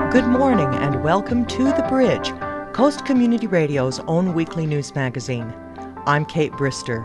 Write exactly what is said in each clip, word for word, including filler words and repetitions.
Good morning and welcome to The Bridge, Coast Community Radio's own weekly news magazine. I'm Kate Brister.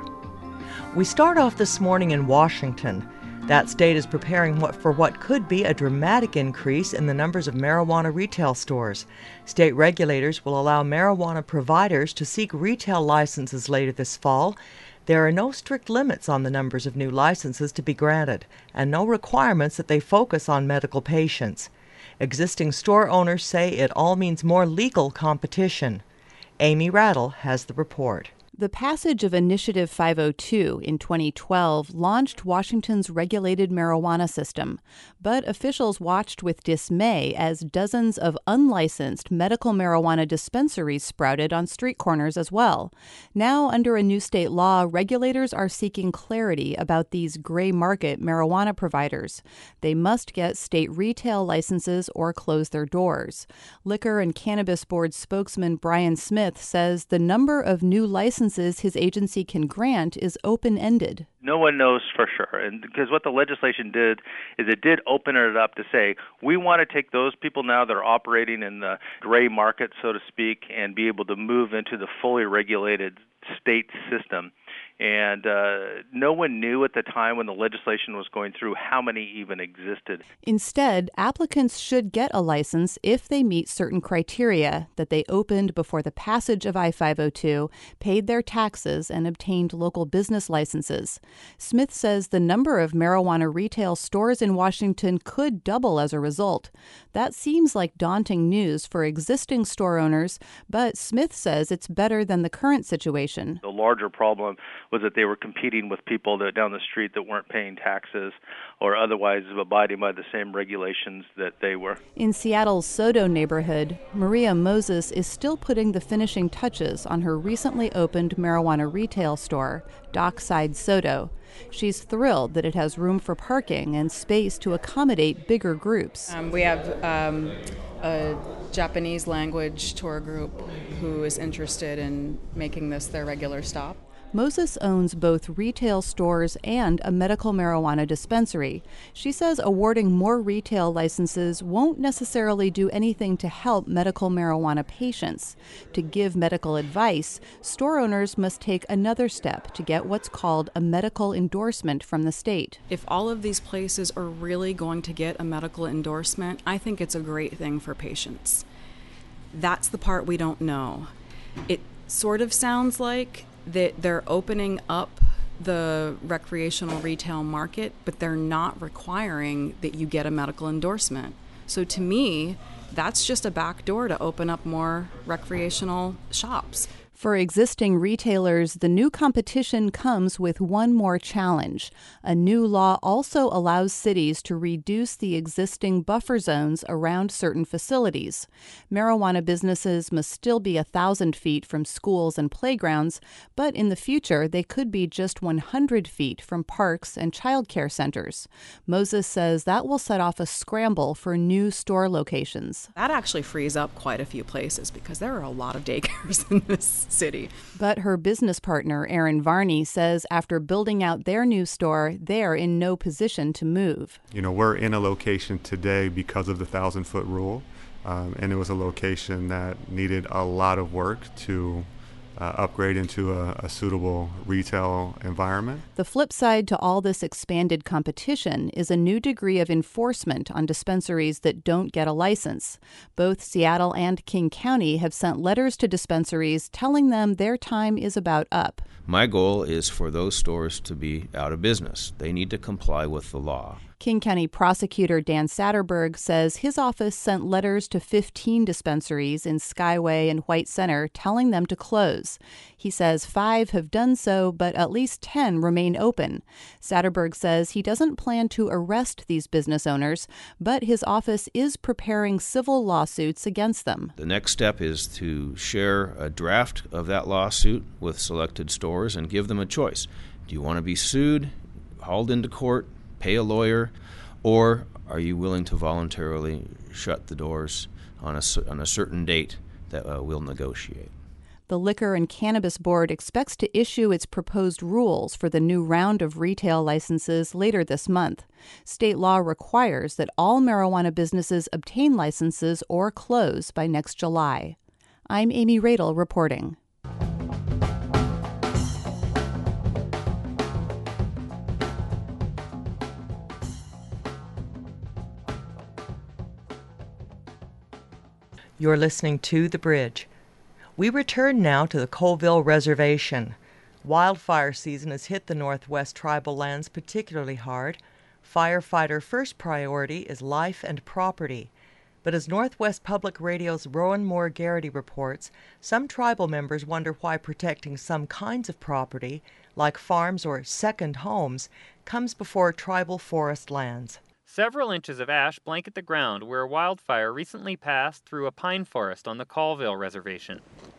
We start off this morning in Washington. That state is preparing what, for what could be a dramatic increase in the numbers of marijuana retail stores. State regulators will allow marijuana providers to seek retail licenses later this fall. There are no strict limits on the numbers of new licenses to be granted, and no requirements that they focus on medical patients. Existing store owners say it all means more legal competition. Amy Rattle has the report. The passage of Initiative five oh two in twenty twelve launched Washington's regulated marijuana system, but officials watched with dismay as dozens of unlicensed medical marijuana dispensaries sprouted on street corners as well. Now, under a new state law, regulators are seeking clarity about these gray market marijuana providers. They must get state retail licenses or close their doors. Liquor and Cannabis Board spokesman Brian Smith says the number of new licenses his agency can grant is open-ended. No one knows for sure, and because what the legislation did is it did open it up to say, we want to take those people now that are operating in the gray market, so to speak, and be able to move into the fully regulated state system. And uh, no one knew at the time when the legislation was going through how many even existed. Instead, applicants should get a license if they meet certain criteria that they opened before the passage of I five oh two, paid their taxes, and obtained local business licenses. Smith says the number of marijuana retail stores in Washington could double as a result. That seems like daunting news for existing store owners, but Smith says it's better than the current situation. The larger problem was that they were competing with people that down the street that weren't paying taxes or otherwise abiding by the same regulations that they were. In Seattle's SoDo neighborhood, Maria Moses is still putting the finishing touches on her recently opened marijuana retail store, Dockside SoDo. She's thrilled that it has room for parking and space to accommodate bigger groups. Um, we have um, a Japanese language tour group who is interested in making this their regular stop. Moses owns both retail stores and a medical marijuana dispensary. She says awarding more retail licenses won't necessarily do anything to help medical marijuana patients. To give medical advice, store owners must take another step to get what's called a medical endorsement from the state. If all of these places are really going to get a medical endorsement, I think it's a great thing for patients. That's the part we don't know. It sort of sounds like that they're opening up the recreational retail market, but they're not requiring that you get a medical endorsement. So to me, that's just a backdoor to open up more recreational shops. For existing retailers, the new competition comes with one more challenge. A new law also allows cities to reduce the existing buffer zones around certain facilities. Marijuana businesses must still be one thousand feet from schools and playgrounds, but in the future they could be just one hundred feet from parks and childcare centers. Moses says that will set off a scramble for new store locations. That actually frees up quite a few places because there are a lot of daycares in this city. But her business partner, Aaron Varney, says after building out their new store, they're in no position to move. You know, we're in a location today because of the thousand-foot rule, um, and it was a location that needed a lot of work to Uh, upgrade into a, a suitable retail environment. The flip side to all this expanded competition is a new degree of enforcement on dispensaries that don't get a license. Both Seattle and King County have sent letters to dispensaries telling them their time is about up. My goal is for those stores to be out of business. They need to comply with the law. King County Prosecutor Dan Satterberg says his office sent letters to fifteen dispensaries in Skyway and White Center telling them to close. He says five have done so, but at least ten remain open. Satterberg says he doesn't plan to arrest these business owners, but his office is preparing civil lawsuits against them. The next step is to share a draft of that lawsuit with selected stores and give them a choice. Do you want to be sued, hauled into court, pay a lawyer, or are you willing to voluntarily shut the doors on a, on a certain date that uh, we'll negotiate? The Liquor and Cannabis Board expects to issue its proposed rules for the new round of retail licenses later this month. State law requires that all marijuana businesses obtain licenses or close by next July. I'm Amy Radel reporting. You're listening to The Bridge. We return now to the Colville Reservation. Wildfire season has hit the Northwest tribal lands particularly hard. Firefighter first priority is life and property. But as Northwest Public Radio's Rowan Moore Garrity reports, some tribal members wonder why protecting some kinds of property, like farms or second homes, comes before tribal forest lands. Several inches of ash blanket the ground where a wildfire recently passed through a pine forest on the Colville Reservation.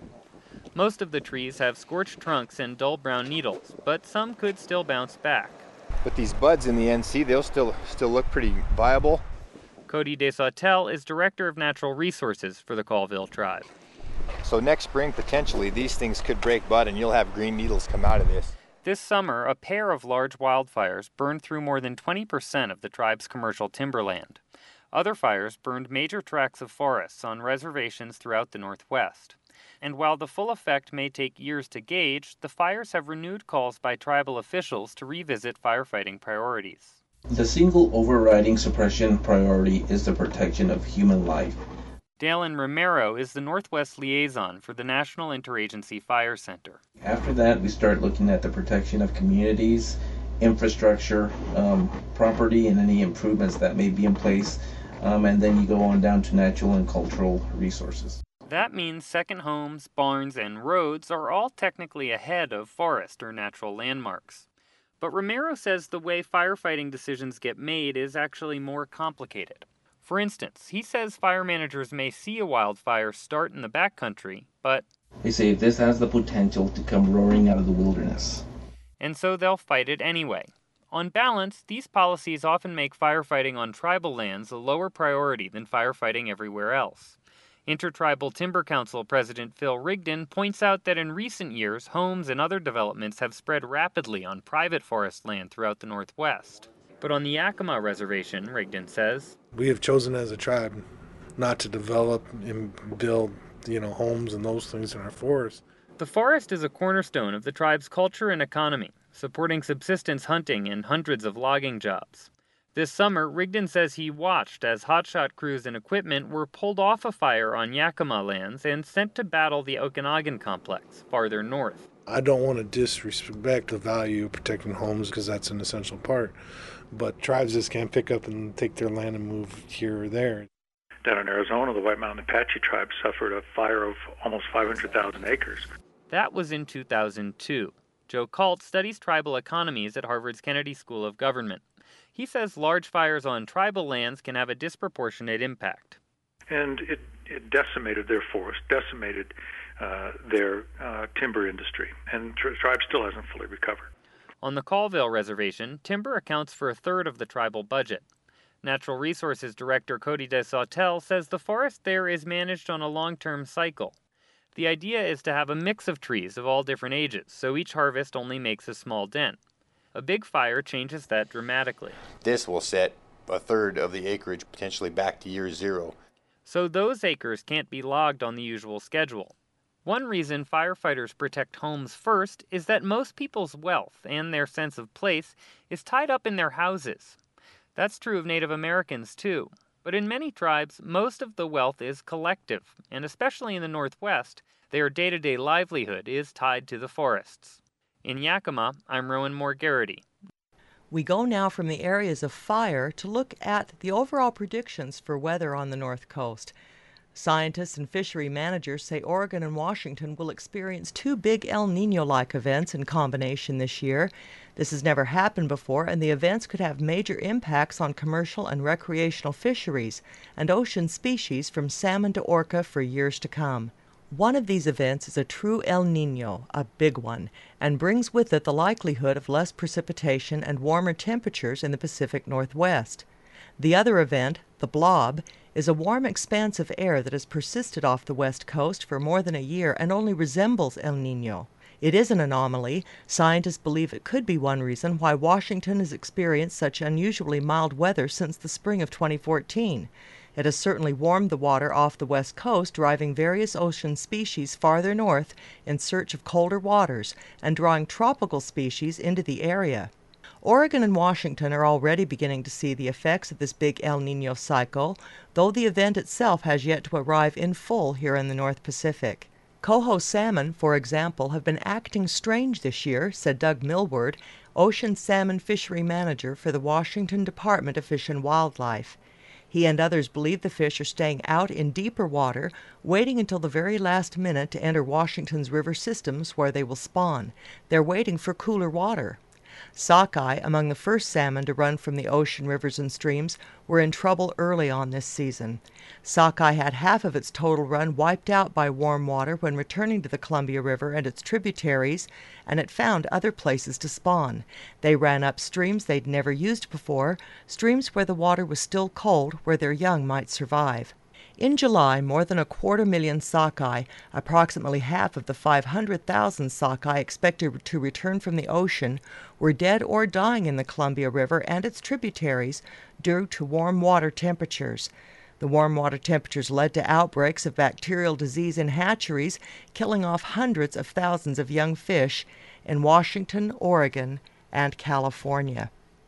Most of the trees have scorched trunks and dull brown needles, but some could still bounce back. With these buds in the N C, they'll still still look pretty viable. Cody DeSautel is Director of Natural Resources for the Colville tribe. So next spring, potentially, these things could break bud and you'll have green needles come out of this. This summer, a pair of large wildfires burned through more than twenty percent of the tribe's commercial timberland. Other fires burned major tracts of forests on reservations throughout the Northwest. And while the full effect may take years to gauge, the fires have renewed calls by tribal officials to revisit firefighting priorities. The single overriding suppression priority is the protection of human life. Dalen Romero is the Northwest liaison for the National Interagency Fire Center. After that, we start looking at the protection of communities, infrastructure, um, property, and any improvements that may be in place. Um, and then you go on down to natural and cultural resources. That means second homes, barns, and roads are all technically ahead of forest or natural landmarks. But Romero says the way firefighting decisions get made is actually more complicated. For instance, he says fire managers may see a wildfire start in the backcountry, but they say this has the potential to come roaring out of the wilderness. And so they'll fight it anyway. On balance, these policies often make firefighting on tribal lands a lower priority than firefighting everywhere else. Intertribal Timber Council President Phil Rigdon points out that in recent years, homes and other developments have spread rapidly on private forest land throughout the Northwest. But on the Yakima Reservation, Rigdon says, we have chosen as a tribe not to develop and build, you know, homes and those things in our forest. The forest is a cornerstone of the tribe's culture and economy, supporting subsistence hunting and hundreds of logging jobs. This summer, Rigdon says he watched as hotshot crews and equipment were pulled off a fire on Yakima lands and sent to battle the Okanagan complex, farther north. I don't want to disrespect the value of protecting homes because that's an essential part, but tribes just can't pick up and take their land and move here or there. Down in Arizona, the White Mountain Apache tribe suffered a fire of almost five hundred thousand acres. That was in two thousand two. Joe Kalt studies tribal economies at Harvard's Kennedy School of Government. He says large fires on tribal lands can have a disproportionate impact. And it, it decimated their forest, decimated uh, their uh, timber industry, and the tri- tribe still hasn't fully recovered. On the Colville Reservation, timber accounts for a third of the tribal budget. Natural Resources Director Cody DeSautel says the forest there is managed on a long-term cycle. The idea is to have a mix of trees of all different ages, so each harvest only makes a small dent. A big fire changes that dramatically. This will set a third of the acreage potentially back to year zero. So those acres can't be logged on the usual schedule. One reason firefighters protect homes first is that most people's wealth and their sense of place is tied up in their houses. That's true of Native Americans too. But in many tribes, most of the wealth is collective, and especially in the Northwest, their day-to-day livelihood is tied to the forests. In Yakima, I'm Rowan Moore Garrity. We go now from the areas of fire to look at the overall predictions for weather on the North Coast. Scientists and fishery managers say Oregon and Washington will experience two big El Niño-like events in combination this year. This has never happened before, and the events could have major impacts on commercial and recreational fisheries and ocean species from salmon to orca for years to come. One of these events is a true El Niño, a big one, and brings with it the likelihood of less precipitation and warmer temperatures in the Pacific Northwest. The other event, the blob, is a warm expanse of air that has persisted off the west coast for more than a year and only resembles El Niño. It is an anomaly. Scientists believe it could be one reason why Washington has experienced such unusually mild weather since the spring of twenty fourteen. It has certainly warmed the water off the west coast, driving various ocean species farther north in search of colder waters and drawing tropical species into the area. Oregon and Washington are already beginning to see the effects of this big El Niño cycle, though the event itself has yet to arrive in full here in the North Pacific. Coho salmon, for example, have been acting strange this year, said Doug Millward, ocean salmon fishery manager for the Washington Department of Fish and Wildlife. He and others believe the fish are staying out in deeper water, waiting until the very last minute to enter Washington's river systems where they will spawn. They're waiting for cooler water. Sockeye, among the first salmon to run from the ocean rivers and streams, were in trouble early on this season. Sockeye had half of its total run wiped out by warm water when returning to the Columbia River and its tributaries, and it found other places to spawn. They ran up streams they'd never used before, streams where the water was still cold, where their young might survive. In July, more than a quarter million sockeye, approximately half of the five hundred thousand sockeye expected to return from the ocean, were dead or dying in the Columbia River and its tributaries due to warm water temperatures. The warm water temperatures led to outbreaks of bacterial disease in hatcheries, killing off hundreds of thousands of young fish in Washington, Oregon, and California.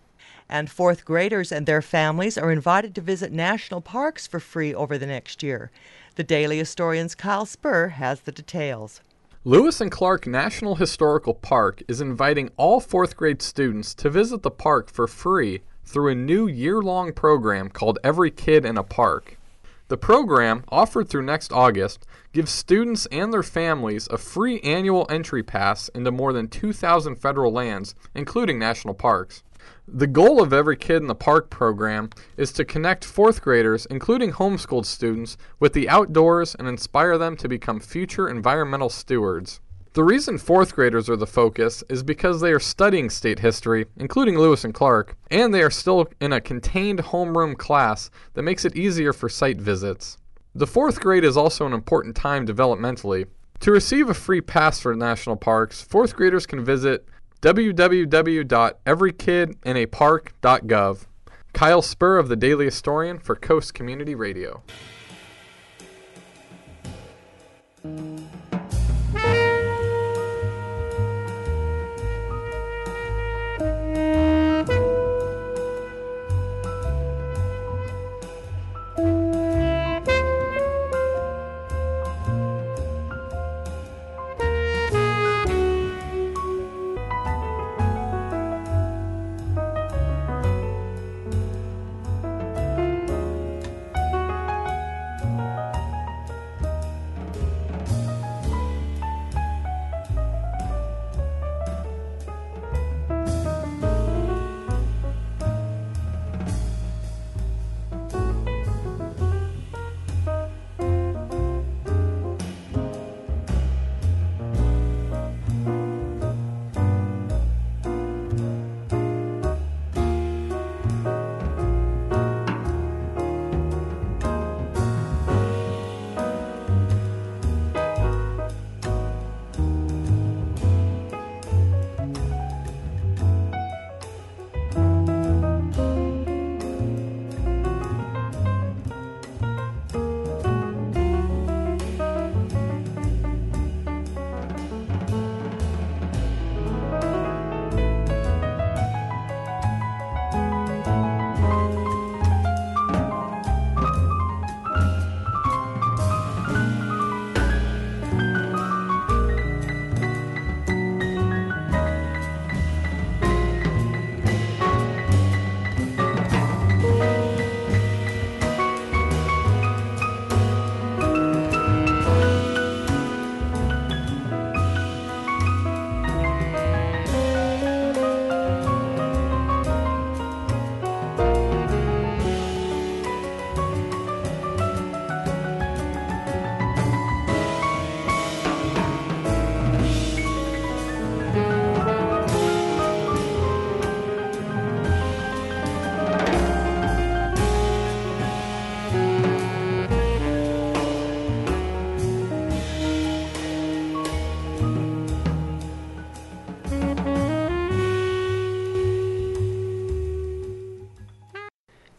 And fourth graders and their families are invited to visit national parks for free over the next year. The Daily Historian's Kyle Spur has the details. Lewis and Clark National Historical Park is inviting all fourth grade students to visit the park for free through a new year-long program called Every Kid in a Park. The program, offered through next August, gives students and their families a free annual entry pass into more than two thousand federal lands, including national parks. The goal of Every Kid in the Park program is to connect fourth graders, including homeschooled students, with the outdoors and inspire them to become future environmental stewards. The reason fourth graders are the focus is because they are studying state history, including Lewis and Clark, and they are still in a contained homeroom class that makes it easier for site visits. The fourth grade is also an important time developmentally. To receive a free pass for national parks, fourth graders can visit w w w dot every kid in a park dot gov. Kyle Spur of the Daily Historian for Coast Community Radio.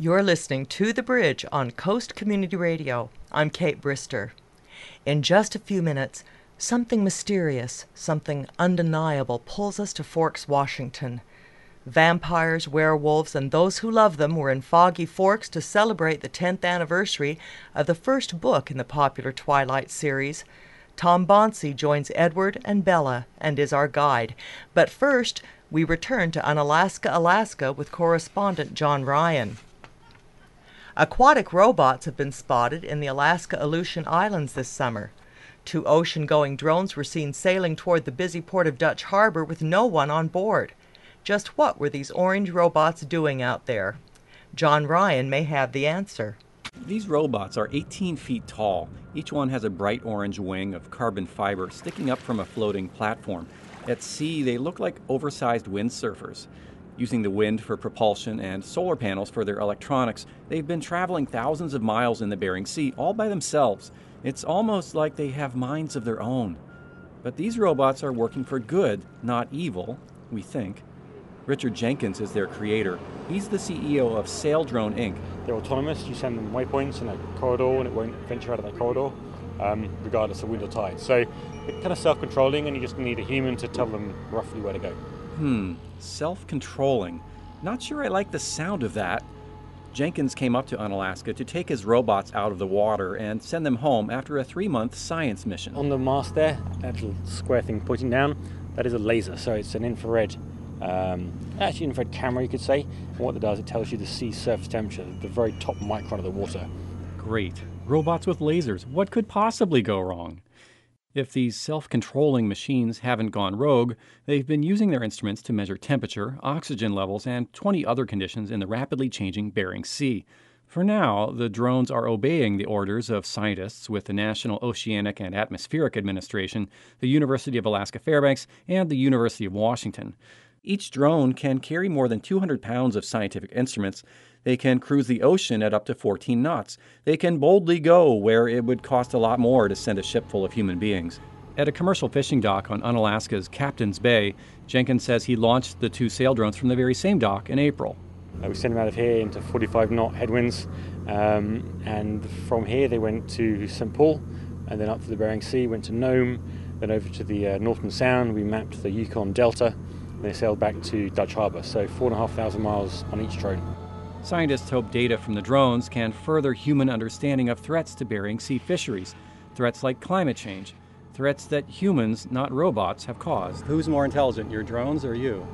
You're listening to The Bridge on Coast Community Radio. I'm Kate Brister. In just a few minutes, something mysterious, something undeniable pulls us to Forks, Washington. Vampires, werewolves, and those who love them were in Foggy Forks to celebrate the tenth anniversary of the first book in the popular Twilight series. Tom Bonsi joins Edward and Bella and is our guide. But first, we return to Unalaska, Alaska with correspondent John Ryan. Aquatic robots have been spotted in the Alaska Aleutian Islands this summer. Two ocean-going drones were seen sailing toward the busy port of Dutch Harbor with no one on board. Just what were these orange robots doing out there? John Ryan may have the answer. These robots are eighteen feet tall. Each one has a bright orange wing of carbon fiber sticking up from a floating platform. At sea, they look like oversized windsurfers. Using the wind for propulsion and solar panels for their electronics, they've been traveling thousands of miles in the Bering Sea all by themselves. It's almost like they have minds of their own. But these robots are working for good, not evil, we think. Richard Jenkins is their creator. He's the C E O of Saildrone, Incorporated. They're autonomous. You send them waypoints in a corridor and it won't venture out of that corridor, um, regardless of wind or tide. So they're kind of self-controlling and you just need a human to tell them roughly where to go. Hmm, self-controlling. Not sure I like the sound of that. Jenkins came up to Unalaska to take his robots out of the water and send them home after a three-month science mission. On the mast there, that little square thing pointing down, that is a laser. So it's an infrared Um, actually, infrared camera, you could say. And what it does, it tells you the sea surface temperature, the very top micron of the water. Great. Robots with lasers. What could possibly go wrong? If these self-controlling machines haven't gone rogue, they've been using their instruments to measure temperature, oxygen levels, and twenty other conditions in the rapidly changing Bering Sea. For now, the drones are obeying the orders of scientists with the National Oceanic and Atmospheric Administration, the University of Alaska Fairbanks, and the University of Washington. Each drone can carry more than two hundred pounds of scientific instruments. They can cruise the ocean at up to fourteen knots. They can boldly go where it would cost a lot more to send a ship full of human beings. At a commercial fishing dock on Unalaska's Captain's Bay, Jenkins says he launched the two sail drones from the very same dock in April. Uh, we sent them out of here into forty-five knot headwinds, um, and from here they went to Saint Paul, and then up to the Bering Sea, went to Nome, then over to the uh, Northern Sound. We mapped the Yukon Delta. They sailed back to Dutch Harbor, so four and a half thousand miles on each drone. Scientists hope data from the drones can further human understanding of threats to Bering Sea fisheries, threats like climate change, threats that humans, not robots, have caused. Who's more intelligent, your drones or you?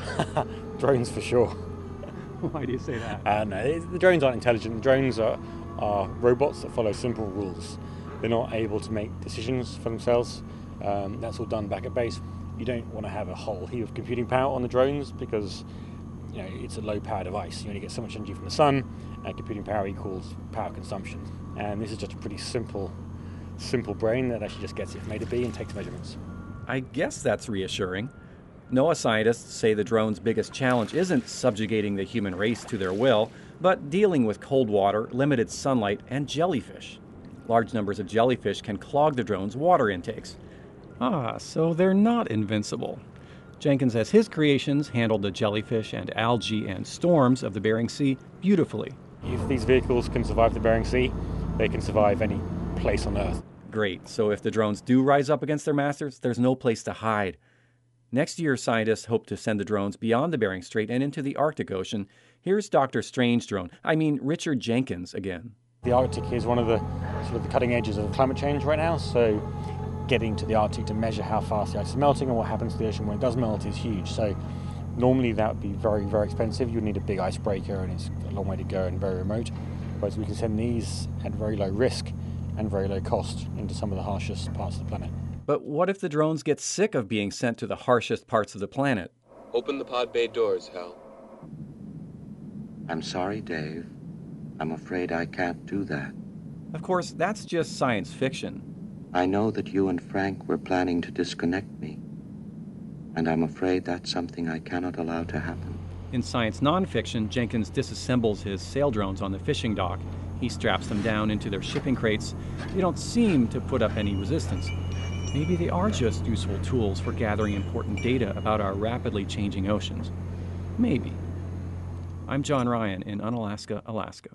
Drones for sure. Why do you say that? Uh, no, the drones aren't intelligent. The drones are, are robots that follow simple rules. They're not able to make decisions for themselves. Um, that's all done back at base. You don't want to have a whole heap of computing power on the drones because, you know, it's a low-power device. You only get so much energy from the sun, and computing power equals power consumption. And this is just a pretty simple, simple brain that actually just gets it from A to B and takes measurements. I guess that's reassuring. NOAA scientists say the drone's biggest challenge isn't subjugating the human race to their will, but dealing with cold water, limited sunlight, and jellyfish. Large numbers of jellyfish can clog the drone's water intakes. Ah, so they're not invincible. Jenkins says his creations handled the jellyfish and algae and storms of the Bering Sea beautifully. If these vehicles can survive the Bering Sea, they can survive any place on Earth. Great. So if the drones do rise up against their masters, there's no place to hide. Next year, scientists hope to send the drones beyond the Bering Strait and into the Arctic Ocean. Here's Doctor Strange drone, I mean Richard Jenkins again. The Arctic is one of the sort of the cutting edges of climate change right now, so getting to the Arctic to measure how fast the ice is melting and what happens to the ocean when it does melt is huge. So normally that would be very, very expensive. You'd need a big icebreaker and it's a long way to go and very remote. Whereas we can send these at very low risk and very low cost into some of the harshest parts of the planet. But what if the drones get sick of being sent to the harshest parts of the planet? Open the pod bay doors, Hal. I'm sorry, Dave. I'm afraid I can't do that. Of course, that's just science fiction. I know that you and Frank were planning to disconnect me, and I'm afraid that's something I cannot allow to happen. In science nonfiction, Jenkins disassembles his sail drones on the fishing dock. He straps them down into their shipping crates. They don't seem to put up any resistance. Maybe they are just useful tools for gathering important data about our rapidly changing oceans. Maybe. I'm John Ryan in Unalaska, Alaska.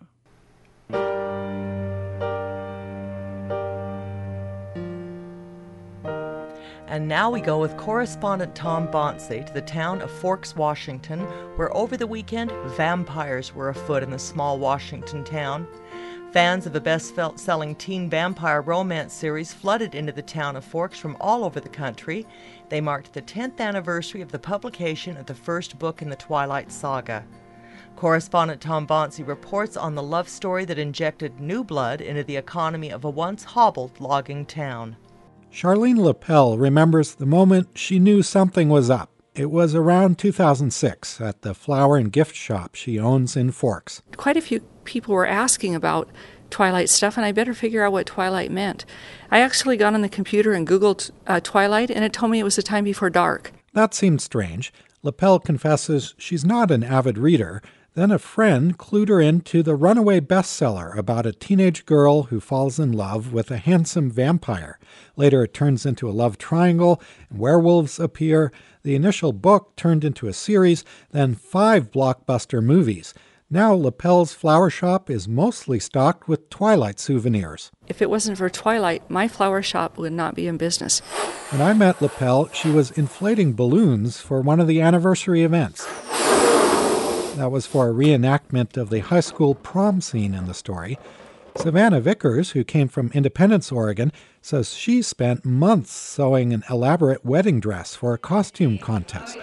And now we go with correspondent Tom Bonce to the town of Forks, Washington, where over the weekend, vampires were afoot in the small Washington town. Fans of the best-selling teen vampire romance series flooded into the town of Forks from all over the country. They marked the tenth anniversary of the publication of the first book in the Twilight Saga. Correspondent Tom Bonce reports on the love story that injected new blood into the economy of a once hobbled logging town. Charlene Lapel remembers the moment she knew something was up. It was around two thousand six at the flower and gift shop she owns in Forks. Quite a few people were asking about Twilight stuff, and I better figure out what Twilight meant. I actually got on the computer and Googled uh, Twilight, and it told me it was the time before dark. That seemed strange. Lapel confesses she's not an avid reader. Then a friend clued her into the runaway bestseller about a teenage girl who falls in love with a handsome vampire. Later it turns into a love triangle, and werewolves appear. The initial book turned into a series, then five blockbuster movies. Now Lapel's flower shop is mostly stocked with Twilight souvenirs. If it wasn't for Twilight, my flower shop would not be in business. When I met Lapel, she was inflating balloons for one of the anniversary events. That was for a reenactment of the high school prom scene in the story. Savannah Vickers, who came from Independence, Oregon, says she spent months sewing an elaborate wedding dress for a costume contest.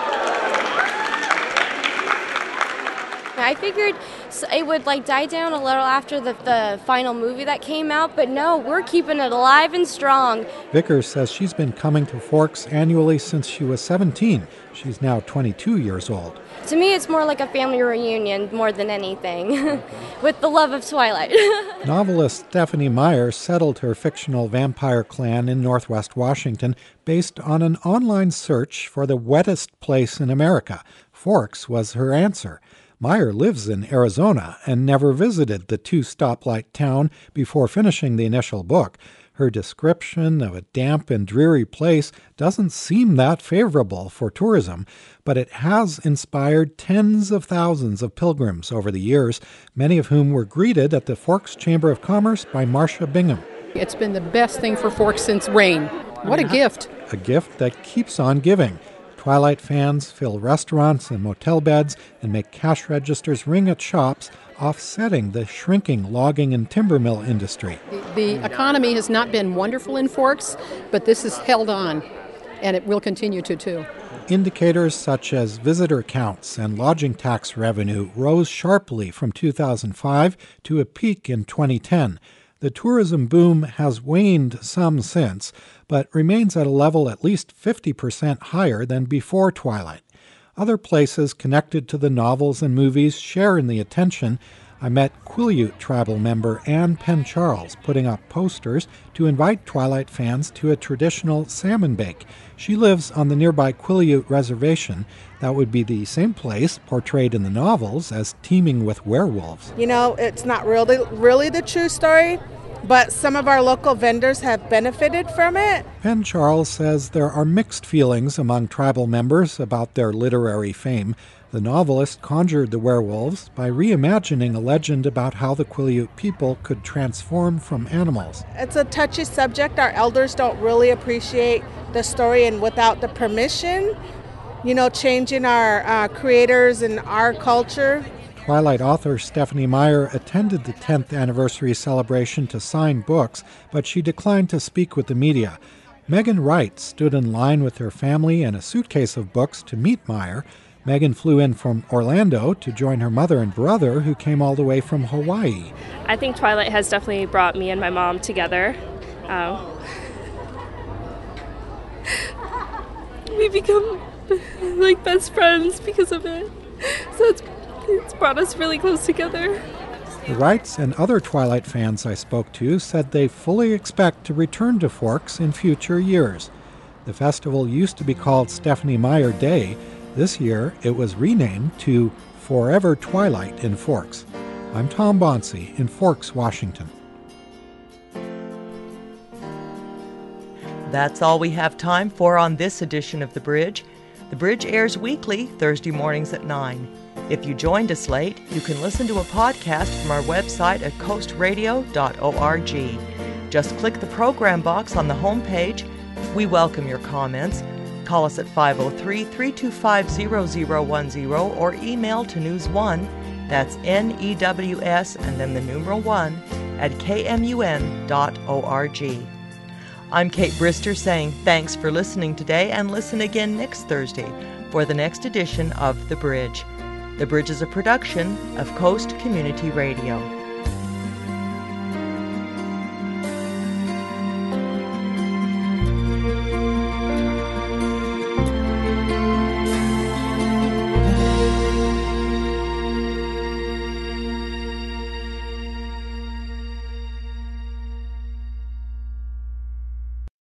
I figured it would like die down a little after the, the final movie that came out, but no, we're keeping it alive and strong. Vickers says she's been coming to Forks annually since she was seventeen. She's now twenty-two years old. To me, it's more like a family reunion more than anything, with the love of Twilight. Novelist Stephanie Meyer settled her fictional vampire clan in Northwest Washington based on an online search for the wettest place in America. Forks was her answer. Meyer lives in Arizona and never visited the two-stoplight town before finishing the initial book. Her description of a damp and dreary place doesn't seem that favorable for tourism, but it has inspired tens of thousands of pilgrims over the years, many of whom were greeted at the Forks Chamber of Commerce by Marcia Bingham. It's been the best thing for Forks since rain. What a gift. A gift that keeps on giving. Twilight fans fill restaurants and motel beds and make cash registers ring at shops, offsetting the shrinking logging and timber mill industry. The, the economy has not been wonderful in Forks, but this has held on, and it will continue to, too. Indicators such as visitor counts and lodging tax revenue rose sharply from two thousand five to a peak in twenty ten. The tourism boom has waned some since, but remains at a level at least fifty percent higher than before Twilight. Other places connected to the novels and movies share in the attention. I met Quileute tribal member Ann Penn Charles putting up posters to invite Twilight fans to a traditional salmon bake. She lives on the nearby Quileute Reservation. That would be the same place portrayed in the novels as teeming with werewolves. You know, it's not really, really the true story, but some of our local vendors have benefited from it. Penn Charles says there are mixed feelings among tribal members about their literary fame. The novelist conjured the werewolves by reimagining a legend about how the Quileute people could transform from animals. It's a touchy subject. Our elders don't really appreciate the story, and without the permission, you know, changing our uh, creators and our culture. Twilight author Stephanie Meyer attended the tenth anniversary celebration to sign books, but she declined to speak with the media. Megan Wright stood in line with her family and a suitcase of books to meet Meyer. Megan flew in from Orlando to join her mother and brother, who came all the way from Hawaii. I think Twilight has definitely brought me and my mom together. Um, we become like best friends because of it. So it's It's brought us really close together. The Wrights and other Twilight fans I spoke to said they fully expect to return to Forks in future years. The festival used to be called Stephanie Meyer Day. This year, it was renamed to Forever Twilight in Forks. I'm Tom Bonce in Forks, Washington. That's all we have time for on this edition of The Bridge. The Bridge airs weekly, Thursday mornings at nine. If you joined us late, you can listen to a podcast from our website at coast radio dot org. Just click the program box on the homepage. We welcome your comments. Call us at five oh three, three two five, zero zero one zero or email to news one, that's N E W S and then the numeral one, at k m u n dot org. I'm Kate Brister saying thanks for listening today, and listen again next Thursday for the next edition of The Bridge. The Bridge is a production of Coast Community Radio.